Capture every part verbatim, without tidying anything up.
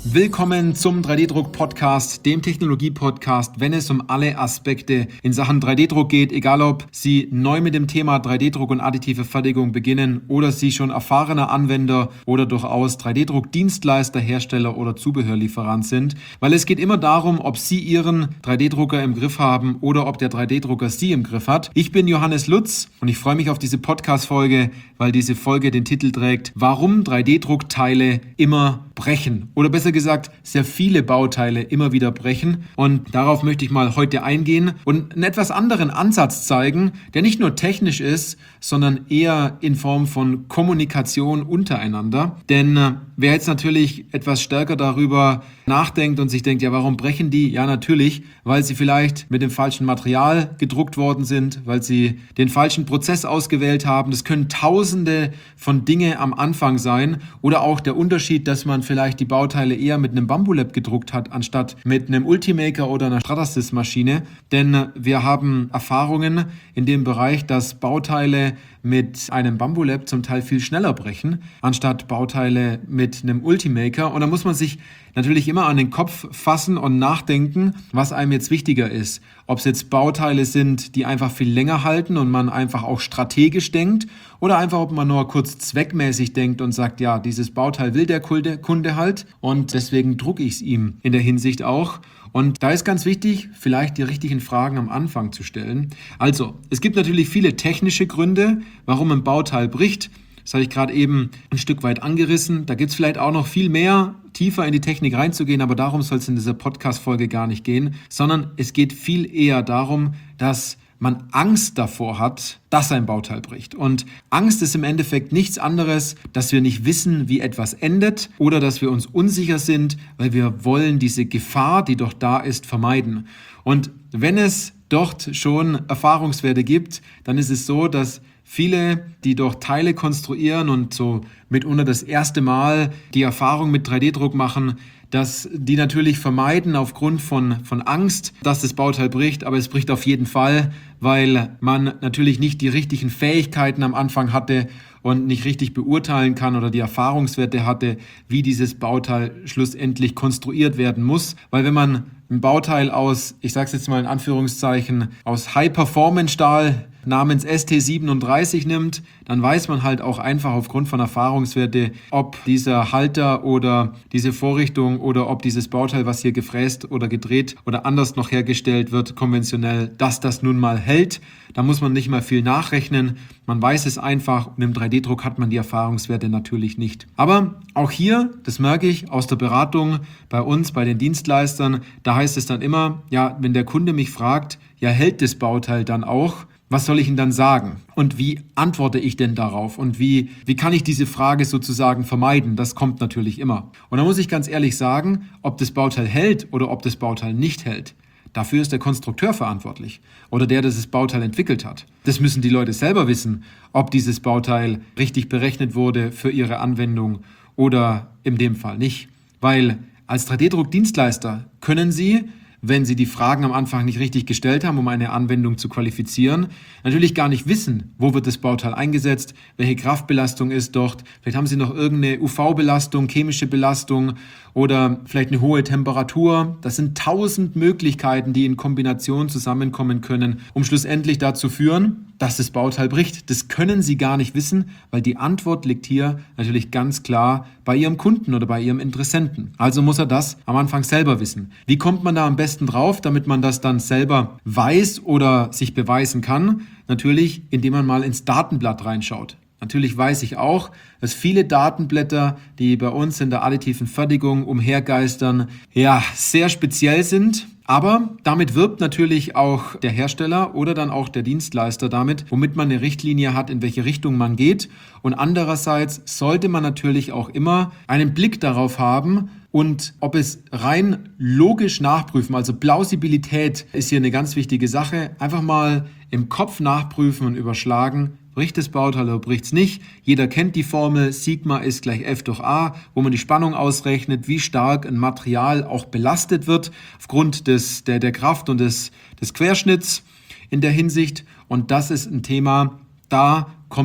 Willkommen zum drei D-Druck-Podcast, dem Technologie-Podcast, wenn es um alle Aspekte in Sachen drei D-Druck geht, egal ob Sie neu mit dem Thema drei D-Druck und additive Fertigung beginnen oder Sie schon erfahrener Anwender oder durchaus drei D-Druck-Dienstleister, Hersteller oder Zubehörlieferant sind, weil es geht immer darum, ob Sie Ihren drei D-Drucker im Griff haben oder ob der drei D-Drucker Sie im Griff hat. Ich bin Johannes Lutz und ich freue mich auf diese Podcast-Folge, weil diese Folge den Titel trägt, warum drei D-Druckteile immer brechen oder besser gesagt, sehr viele Bauteile immer wieder brechen. Und darauf möchte ich mal heute eingehen und einen etwas anderen Ansatz zeigen, der nicht nur technisch ist, sondern eher in Form von Kommunikation untereinander. Denn äh, wer jetzt natürlich etwas stärker darüber nachdenkt und sich denkt, ja, warum brechen die? Ja, natürlich, weil sie vielleicht mit dem falschen Material gedruckt worden sind, weil sie den falschen Prozess ausgewählt haben. Das können tausende von Dinge am Anfang sein oder auch der Unterschied, dass man vielleicht die Bauteile eher mit einem Bambulab gedruckt hat, anstatt mit einem Ultimaker oder einer Stratasys-Maschine. Denn wir haben Erfahrungen in dem Bereich, dass Bauteile mit einem Bambulab zum Teil viel schneller brechen, anstatt Bauteile mit einem Ultimaker. Und da muss man sich natürlich immer an den Kopf fassen und nachdenken, was einem jetzt wichtiger ist. Ob es jetzt Bauteile sind, die einfach viel länger halten und man einfach auch strategisch denkt oder einfach, ob man nur kurz zweckmäßig denkt und sagt, ja, dieses Bauteil will der Kunde halt und deswegen drucke ich es ihm in der Hinsicht auch. Und da ist ganz wichtig, vielleicht die richtigen Fragen am Anfang zu stellen. Also, es gibt natürlich viele technische Gründe, warum ein Bauteil bricht. Das habe ich gerade eben ein Stück weit angerissen. Da gibt es vielleicht auch noch viel mehr, tiefer in die Technik reinzugehen, aber darum soll es in dieser Podcast-Folge gar nicht gehen, sondern es geht viel eher darum, dass man Angst davor hat, dass ein Bauteil bricht. Und Angst ist im Endeffekt nichts anderes, dass wir nicht wissen, wie etwas endet oder dass wir uns unsicher sind, weil wir wollen diese Gefahr, die doch da ist, vermeiden. Und wenn es dort schon Erfahrungswerte gibt, dann ist es so, dass viele, die doch Teile konstruieren und so mitunter das erste Mal die Erfahrung mit drei D-Druck machen, dass die natürlich vermeiden aufgrund von, von Angst, dass das Bauteil bricht, aber es bricht auf jeden Fall, weil man natürlich nicht die richtigen Fähigkeiten am Anfang hatte und nicht richtig beurteilen kann oder die Erfahrungswerte hatte, wie dieses Bauteil schlussendlich konstruiert werden muss. Weil wenn man ein Bauteil aus, ich sage es jetzt mal in Anführungszeichen, aus High-Performance-Stahl namens S T siebenunddreißig nimmt, dann weiß man halt auch einfach aufgrund von Erfahrungswerte, ob dieser Halter oder diese Vorrichtung oder ob dieses Bauteil, was hier gefräst oder gedreht oder anders noch hergestellt wird, konventionell, dass das nun mal hält. Da muss man nicht mal viel nachrechnen. Man weiß es einfach und im drei D-Druck hat man die Erfahrungswerte natürlich nicht. Aber auch hier, das merke ich aus der Beratung bei uns, bei den Dienstleistern, da heißt es dann immer, ja, wenn der Kunde mich fragt, ja, hält das Bauteil dann auch? Was soll ich ihm dann sagen? Und wie antworte ich denn darauf? Und wie, wie kann ich diese Frage sozusagen vermeiden? Das kommt natürlich immer. Und da muss ich ganz ehrlich sagen, ob das Bauteil hält oder ob das Bauteil nicht hält. Dafür ist der Konstrukteur verantwortlich oder der, der das Bauteil entwickelt hat. Das müssen die Leute selber wissen, ob dieses Bauteil richtig berechnet wurde für ihre Anwendung oder in dem Fall nicht. Weil als drei D-Druck-Dienstleister können Sie, wenn Sie die Fragen am Anfang nicht richtig gestellt haben, um eine Anwendung zu qualifizieren, natürlich gar nicht wissen, wo wird das Bauteil eingesetzt, welche Kraftbelastung ist dort, vielleicht haben Sie noch irgendeine U V-Belastung, chemische Belastung oder vielleicht eine hohe Temperatur. Das sind tausend Möglichkeiten, die in Kombination zusammenkommen können, um schlussendlich dazu führen, dass das Bauteil bricht. Das können Sie gar nicht wissen, weil die Antwort liegt hier natürlich ganz klar bei Ihrem Kunden oder bei Ihrem Interessenten. Also muss er das am Anfang selber wissen. Wie kommt man da am besten drauf, damit man das dann selber weiß oder sich beweisen kann? Natürlich, indem man mal ins Datenblatt reinschaut. Natürlich weiß ich auch, dass viele Datenblätter, die bei uns in der additiven Fertigung umhergeistern, ja, sehr speziell sind. Aber damit wirbt natürlich auch der Hersteller oder dann auch der Dienstleister damit, womit man eine Richtlinie hat, in welche Richtung man geht. Und andererseits sollte man natürlich auch immer einen Blick darauf haben und ob es rein logisch nachprüfen, also Plausibilität ist hier eine ganz wichtige Sache, einfach mal im Kopf nachprüfen und überschlagen, bricht das Bauteil oder bricht es nicht. Jeder kennt die Formel, Sigma ist gleich F durch A, wo man die Spannung ausrechnet, wie stark ein Material auch belastet wird, aufgrund des, der, der Kraft und des, des Querschnitts in der Hinsicht. Und das ist ein Thema, da kommt es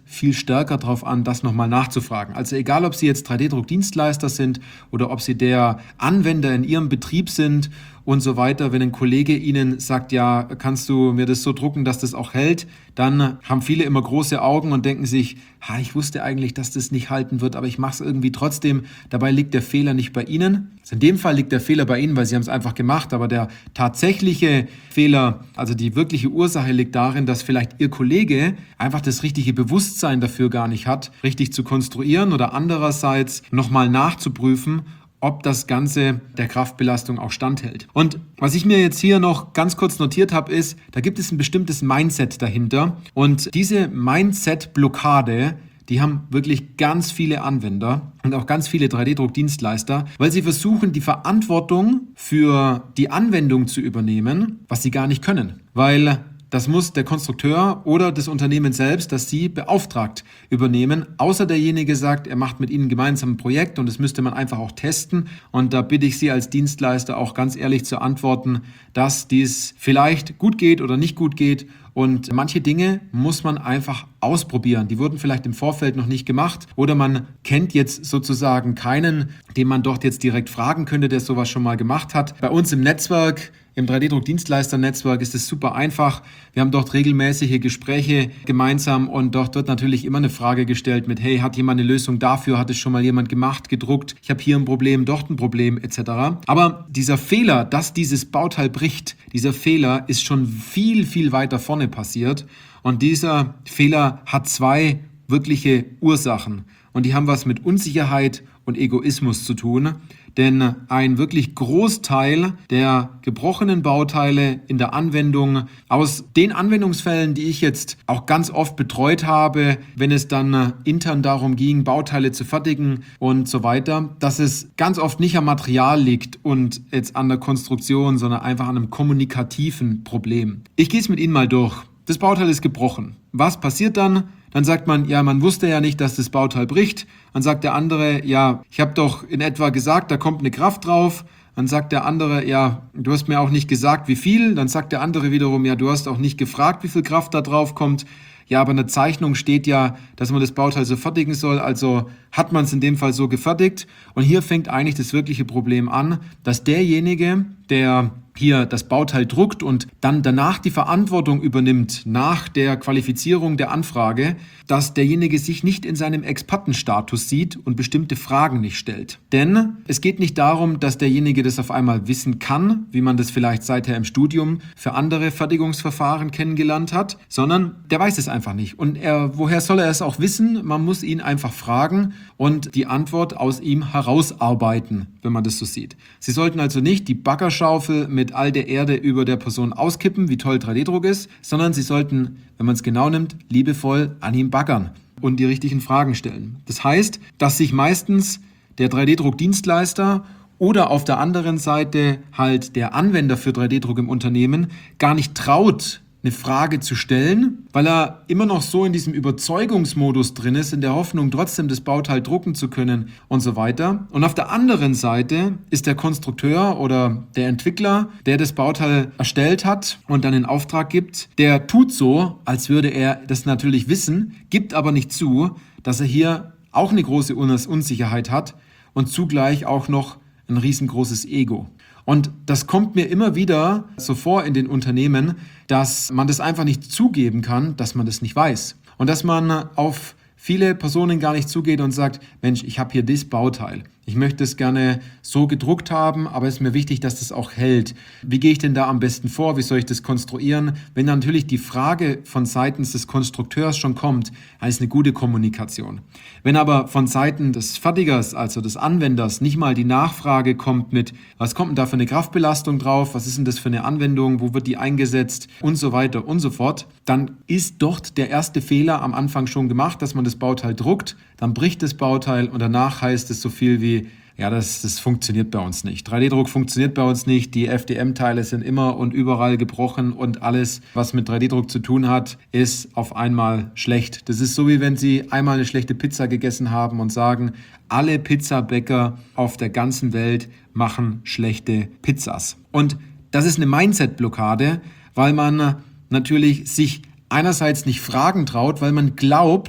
viel stärker darauf an, das nochmal nachzufragen. Also egal, ob Sie jetzt drei D Druck-Dienstleister sind oder ob Sie der Anwender in Ihrem Betrieb sind und so weiter. Wenn ein Kollege Ihnen sagt, ja, kannst du mir das so drucken, dass das auch hält, dann haben viele immer große Augen und denken sich, ha, ich wusste eigentlich, dass das nicht halten wird, aber ich mache es irgendwie trotzdem. Dabei liegt der Fehler nicht bei Ihnen. Also in dem Fall liegt der Fehler bei Ihnen, weil Sie haben es einfach gemacht, aber der tatsächliche Fehler, also die wirkliche Ursache liegt darin, dass vielleicht Ihr Kollege einfach das richtige Bewusstsein dafür gar nicht hat, richtig zu konstruieren oder andererseits nochmal nachzuprüfen, ob das Ganze der Kraftbelastung auch standhält. Und was ich mir jetzt hier noch ganz kurz notiert habe, ist, da gibt es ein bestimmtes Mindset dahinter. Und diese Mindset-Blockade, die haben wirklich ganz viele Anwender und auch ganz viele drei D Druck-Dienstleister, weil sie versuchen, die Verantwortung für die Anwendung zu übernehmen, was sie gar nicht können. Weil das muss der Konstrukteur oder das Unternehmen selbst, das Sie beauftragt, übernehmen. Außer derjenige sagt, er macht mit Ihnen gemeinsam ein Projekt und das müsste man einfach auch testen. Und da bitte ich Sie als Dienstleister auch ganz ehrlich zu antworten, dass dies vielleicht gut geht oder nicht gut geht. Und manche Dinge muss man einfach ausprobieren. Die wurden vielleicht im Vorfeld noch nicht gemacht oder man kennt jetzt sozusagen keinen, den man dort jetzt direkt fragen könnte, der sowas schon mal gemacht hat. Bei uns im Netzwerk, im drei D Druck-Dienstleister-Netzwerk ist es super einfach. Wir haben dort regelmäßige Gespräche gemeinsam und dort wird natürlich immer eine Frage gestellt mit, hey, hat jemand eine Lösung dafür? Hat es schon mal jemand gemacht, gedruckt? Ich habe hier ein Problem, dort ein Problem et cetera. Aber dieser Fehler, dass dieses Bauteil bricht, dieser Fehler ist schon viel, viel weiter vorne passiert und dieser Fehler hat zwei wirkliche Ursachen und die haben was mit Unsicherheit und Egoismus zu tun. Denn ein wirklich Großteil der gebrochenen Bauteile in der Anwendung aus den Anwendungsfällen, die ich jetzt auch ganz oft betreut habe, wenn es dann intern darum ging, Bauteile zu fertigen und so weiter, dass es ganz oft nicht am Material liegt und jetzt an der Konstruktion, sondern einfach an einem kommunikativen Problem. Ich gehe es mit Ihnen mal durch. Das Bauteil ist gebrochen. Was passiert dann? Dann sagt man, ja, man wusste ja nicht, dass das Bauteil bricht. Dann sagt der andere, ja, ich habe doch in etwa gesagt, da kommt eine Kraft drauf. Dann sagt der andere, ja, du hast mir auch nicht gesagt, wie viel. Dann sagt der andere wiederum, ja, du hast auch nicht gefragt, wie viel Kraft da drauf kommt. Ja, aber in der Zeichnung steht ja, dass man das Bauteil so fertigen soll. Also hat man es in dem Fall so gefertigt. Und hier fängt eigentlich das wirkliche Problem an, dass derjenige, der hier das Bauteil druckt und dann danach die Verantwortung übernimmt nach der Qualifizierung der Anfrage, dass derjenige sich nicht in seinem Expertenstatus sieht und bestimmte Fragen nicht stellt. Denn es geht nicht darum, dass derjenige das auf einmal wissen kann, wie man das vielleicht seither im Studium für andere Fertigungsverfahren kennengelernt hat, sondern der weiß es einfach nicht. Und er, woher soll er es auch wissen? Man muss ihn einfach fragen und die Antwort aus ihm herausarbeiten, wenn man das so sieht. Sie sollten also nicht die Baggerschaufel mit all der Erde über der Person auskippen, wie toll drei D Druck ist, sondern Sie sollten, wenn man es genau nimmt, liebevoll an ihm baggern und die richtigen Fragen stellen. Das heißt, dass sich meistens der drei D Druck-Dienstleister oder auf der anderen Seite halt der Anwender für drei D Druck im Unternehmen gar nicht traut, eine Frage zu stellen, weil er immer noch so in diesem Überzeugungsmodus drin ist, in der Hoffnung, trotzdem das Bauteil drucken zu können und so weiter. Und auf der anderen Seite ist der Konstrukteur oder der Entwickler, der das Bauteil erstellt hat und dann in Auftrag gibt, der tut so, als würde er das natürlich wissen, gibt aber nicht zu, dass er hier auch eine große Unsicherheit hat und zugleich auch noch ein riesengroßes Ego. Und das kommt mir immer wieder so vor in den Unternehmen, dass man das einfach nicht zugeben kann, dass man das nicht weiß. Und dass man auf viele Personen gar nicht zugeht und sagt, Mensch, ich habe hier das Bauteil. Ich möchte es gerne so gedruckt haben, aber es ist mir wichtig, dass das auch hält. Wie gehe ich denn da am besten vor? Wie soll ich das konstruieren? Wenn natürlich die Frage von seitens des Konstrukteurs schon kommt, dann ist eine gute Kommunikation. Wenn aber von Seiten des Fertigers, also des Anwenders, nicht mal die Nachfrage kommt mit, was kommt denn da für eine Kraftbelastung drauf? Was ist denn das für eine Anwendung? Wo wird die eingesetzt? Und so weiter und so fort. Dann ist dort der erste Fehler am Anfang schon gemacht, dass man das Bauteil druckt, dann bricht das Bauteil und danach heißt es so viel wie, ja, das, das funktioniert bei uns nicht. drei D Druck funktioniert bei uns nicht, die F D M-Teile sind immer und überall gebrochen und alles, was mit drei D Druck zu tun hat, ist auf einmal schlecht. Das ist so, wie wenn Sie einmal eine schlechte Pizza gegessen haben und sagen, alle Pizzabäcker auf der ganzen Welt machen schlechte Pizzas. Und das ist eine Mindset-Blockade, weil man natürlich sich einerseits nicht fragen traut, weil man glaubt,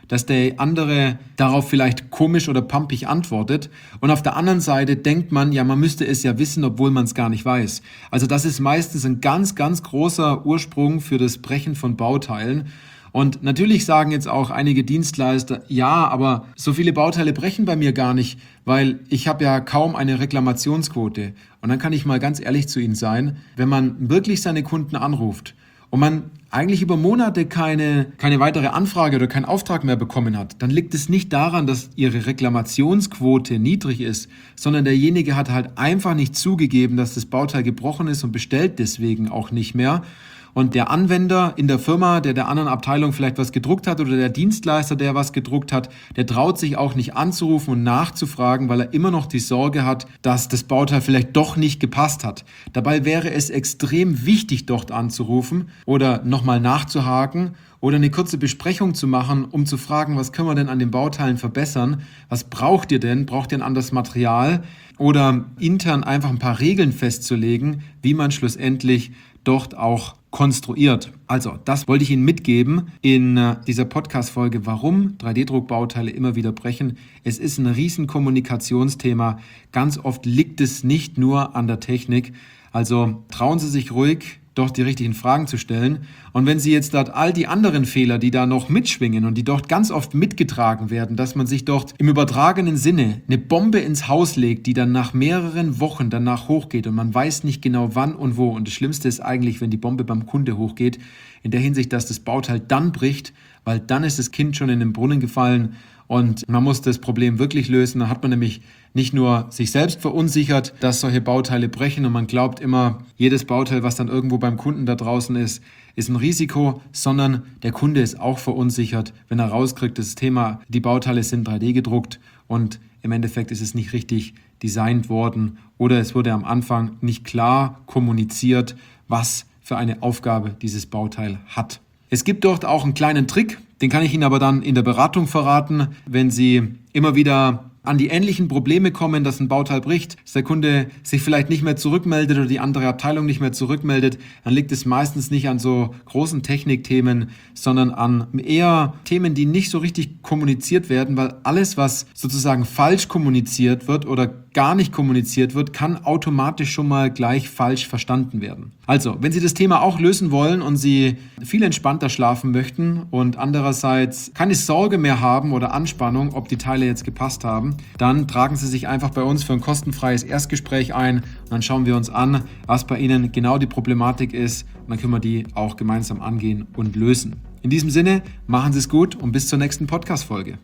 dass der andere darauf vielleicht komisch oder pampig antwortet. Und auf der anderen Seite denkt man, ja, man müsste es ja wissen, obwohl man es gar nicht weiß. Also das ist meistens ein ganz, ganz großer Ursprung für das Brechen von Bauteilen. Und natürlich sagen jetzt auch einige Dienstleister, ja, aber so viele Bauteile brechen bei mir gar nicht, weil ich habe ja kaum eine Reklamationsquote. Und dann kann ich mal ganz ehrlich zu Ihnen sein, wenn man wirklich seine Kunden anruft und man eigentlich über Monate keine, keine weitere Anfrage oder keinen Auftrag mehr bekommen hat, dann liegt es nicht daran, dass Ihre Reklamationsquote niedrig ist, sondern derjenige hat halt einfach nicht zugegeben, dass das Bauteil gebrochen ist und bestellt deswegen auch nicht mehr. Und der Anwender in der Firma, der der anderen Abteilung vielleicht was gedruckt hat oder der Dienstleister, der was gedruckt hat, der traut sich auch nicht anzurufen und nachzufragen, weil er immer noch die Sorge hat, dass das Bauteil vielleicht doch nicht gepasst hat. Dabei wäre es extrem wichtig, dort anzurufen oder nochmal nachzuhaken oder eine kurze Besprechung zu machen, um zu fragen, was können wir denn an den Bauteilen verbessern? Was braucht ihr denn? Braucht ihr ein anderes Material? Oder intern einfach ein paar Regeln festzulegen, wie man schlussendlich dort auch konstruiert. Also, das wollte ich Ihnen mitgeben in dieser Podcast-Folge, warum drei D Druck-Bauteile immer wieder brechen. Es ist ein riesen Kommunikationsthema. Ganz oft liegt es nicht nur an der Technik. Also trauen Sie sich ruhig, doch die richtigen Fragen zu stellen. Und wenn Sie jetzt dort all die anderen Fehler, die da noch mitschwingen und die dort ganz oft mitgetragen werden, dass man sich dort im übertragenen Sinne eine Bombe ins Haus legt, die dann nach mehreren Wochen danach hochgeht und man weiß nicht genau wann und wo. Und das Schlimmste ist eigentlich, wenn die Bombe beim Kunde hochgeht, in der Hinsicht, dass das Bauteil dann bricht, weil dann ist das Kind schon in den Brunnen gefallen und man muss das Problem wirklich lösen. Da hat man nämlich nicht nur sich selbst verunsichert, dass solche Bauteile brechen und man glaubt immer, jedes Bauteil, was dann irgendwo beim Kunden da draußen ist, ist ein Risiko, sondern der Kunde ist auch verunsichert, wenn er rauskriegt, das Thema, die Bauteile sind drei D gedruckt und im Endeffekt ist es nicht richtig designt worden oder es wurde am Anfang nicht klar kommuniziert, was für eine Aufgabe dieses Bauteil hat. Es gibt dort auch einen kleinen Trick, den kann ich Ihnen aber dann in der Beratung verraten, wenn Sie immer wieder an die ähnlichen Probleme kommen, dass ein Bauteil bricht, dass der Kunde sich vielleicht nicht mehr zurückmeldet oder die andere Abteilung nicht mehr zurückmeldet, dann liegt es meistens nicht an so großen Technikthemen, sondern an eher Themen, die nicht so richtig kommuniziert werden, weil alles, was sozusagen falsch kommuniziert wird oder gar nicht kommuniziert wird, kann automatisch schon mal gleich falsch verstanden werden. Also, wenn Sie das Thema auch lösen wollen und Sie viel entspannter schlafen möchten und andererseits keine Sorge mehr haben oder Anspannung, ob die Teile jetzt gepasst haben, dann tragen Sie sich einfach bei uns für ein kostenfreies Erstgespräch ein und dann schauen wir uns an, was bei Ihnen genau die Problematik ist und dann können wir die auch gemeinsam angehen und lösen. In diesem Sinne, machen Sie es gut und bis zur nächsten Podcast-Folge.